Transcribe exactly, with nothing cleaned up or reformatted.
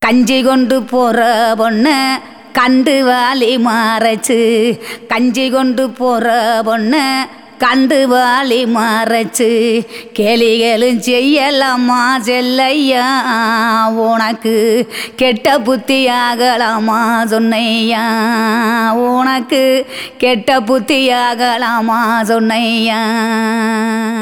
கஞ்சி கொண்டு போற பொண்ணு கண்டு வாலி மாறச்சு. கஞ்சி கொண்டு போற பொண்ணு கண்டு வாலி மாறச்சு. கேலிகளும் செய்யலாமா செல்லையா, உனக்கு கெட்ட புத்தி ஆகலாமா சொன்னையா, உனக்கு கெட்ட புத்தி ஆகலாமா சொன்னையா.